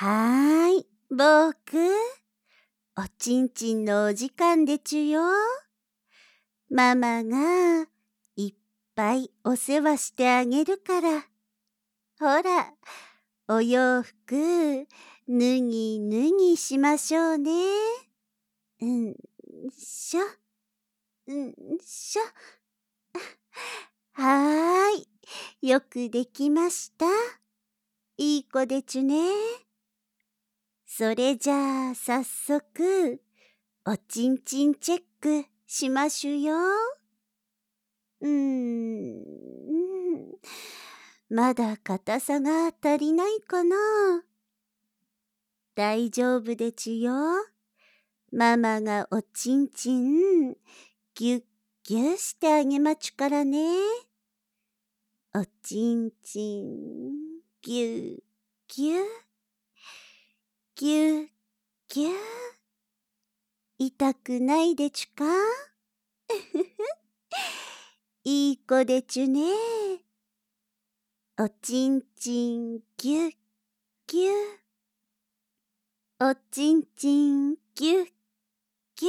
はーい、僕、おちんちんのお時間でちゅよ。ママがいっぱいお世話してあげるから。ほら、お洋服、脱ぎ脱ぎしましょうね。うんしょ、うんしょ。はーい、よくできました。いい子でちゅね。それじゃあ早速、おちんちんチェックしましゅよ。まだ硬さが足りないかな。大丈夫でちゅよ。ママがおちんちんぎゅっぎゅしてあげまちゅからね。おちんちんぎゅっぎゅぎゅっぎゅ。痛くないでちゅか？いい子でちゅね。おちんちんぎゅっぎゅ。おちんちんぎゅっぎゅ。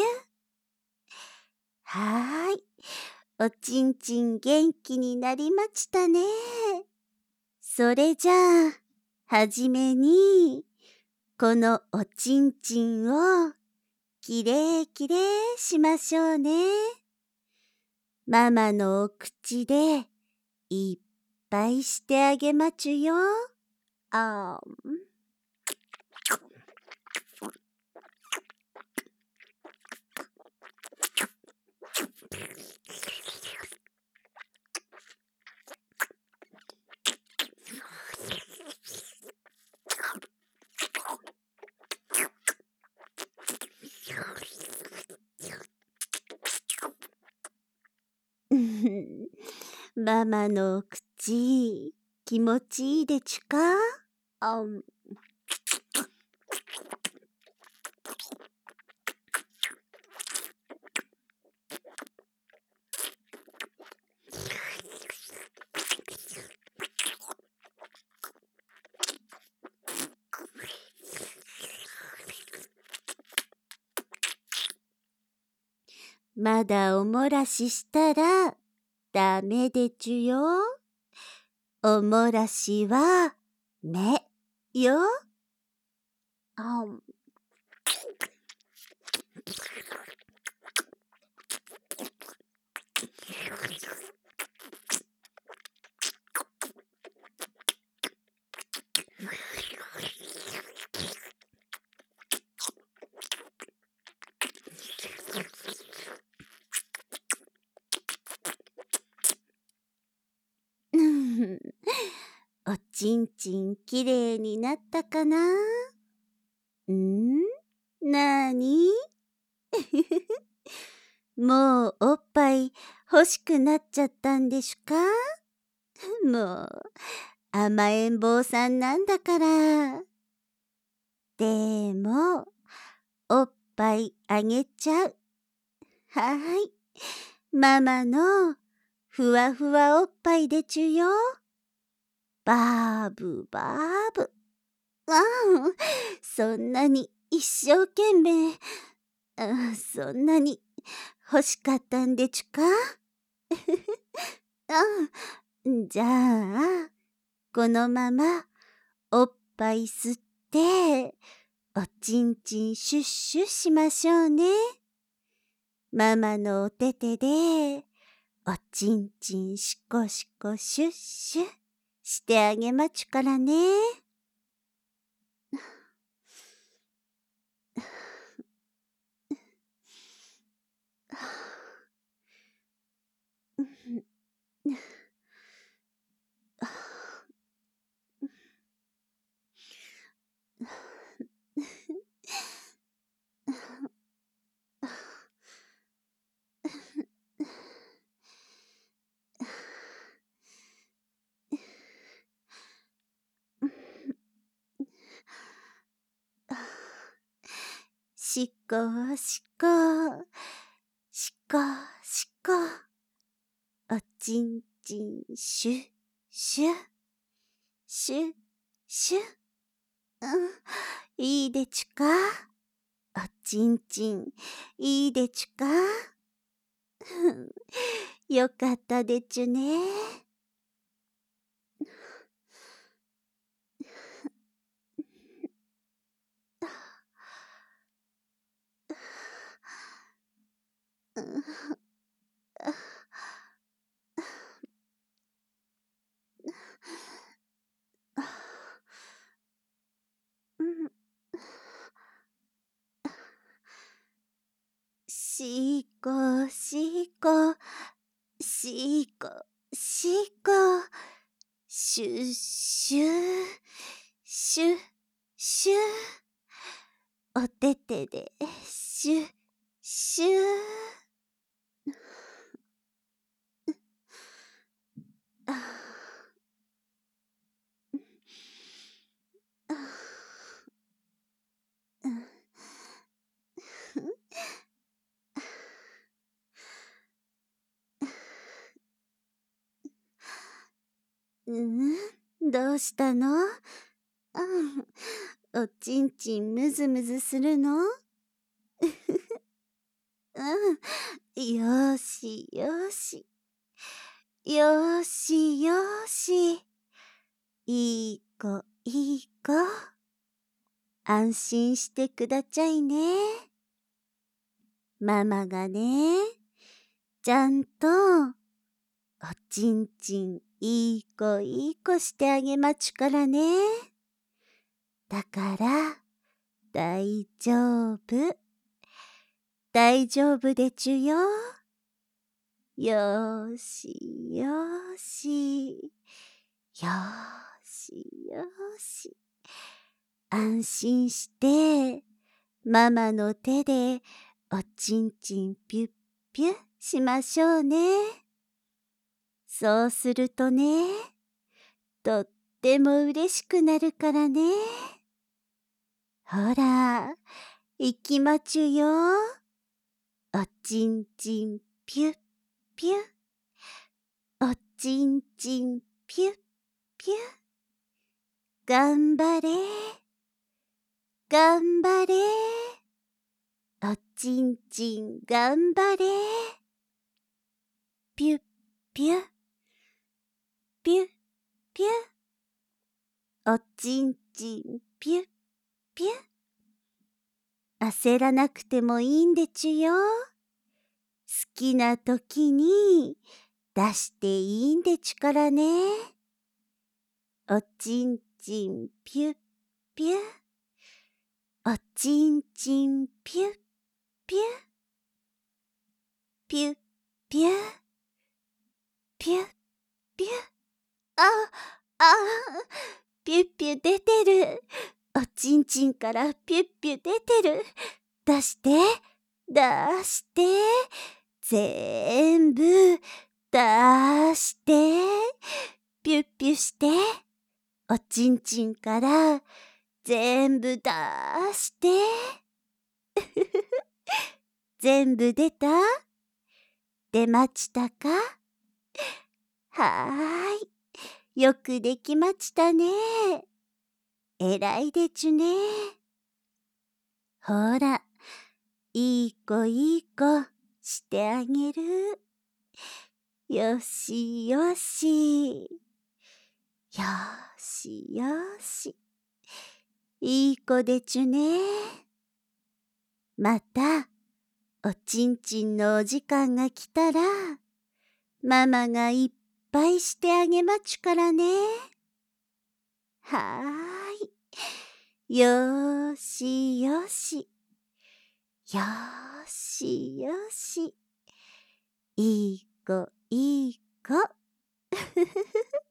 はーい。おちんちん元気になりましたね。それじゃあ、はじめに、このおちんちんをきれいきれいしましょうね。ママのお口でいっぱいしてあげまちゅよ。あーママのお口、気持ちいいでちゅか？まだおもらししたらダメでちゅよ。おもらしは目よ。おちんちんきれいになったかな？なーに？もうおっぱい欲しくなっちゃったんでしゅか？もう甘えん坊さんなんだから。でもおっぱいあげちゃう。はーい。ママのふわふわおっぱいでちゅよ。バーブバーブ。そんなに一生懸命、そんなに欲しかったんでちゅか？じゃあ、このままおっぱい吸って、おちんちんシュッシュしましょうね。ママのおててで、おちんちんシコシコシュッシュしてあげまちゅからね。しこしこ、しこしこ、おちんちんシュッシュ、シュッシュ。 いいでちゅか？おちんちん、いいでちゅか？よかったでちゅね。しっこしっこしっこしっこシュシュシュシュおててでシュシュああどうしたの？おちんちんむずむずするの？よしよし。よしよし。いい子いい子。安心してくだちゃいね。ママがね、ちゃんと、おちんちんいい子いい子してあげまちゅからね。だから、大丈夫。大丈夫でちゅよ。よーしよーし。よーしよーし。安心して、ママの手でおちんちんピュッピュッしましょうね。そうするとね、とっても嬉しくなるからね。ほら、行きまちゅよ。おちんちんピュッピュッ。おちんちんピュッピュッ。がんばれ。がんばれ。おちんちんがんばれ。ピュッピュッ。ピュッピュッ。おちんちんピュッピュッ。焦らなくてもいいんでちゅよ。好きなときに出していいんでちゅからね。おちんちんピュッピュッ。おちんちんピュッピュッ。ピュッピュッ。ピュッピュッ。あ、ピュッピュ出てる。おちんちんからピュッピュ出てる。出して、出して、ぜんぶ出して、ピュッピュして、おちんちんからぜんぶ出して。全部出た？出まちたか？はーい。よくできまちたね。えらいでちゅね。ほら、いい子いい子してあげる。よしよし。よしよし。いい子でちゅね。また、おちんちんのお時間が来たら、ママがいっぱいしてあげまちゅからね。はーい。よーしよし。よーしよし。いい子いい子。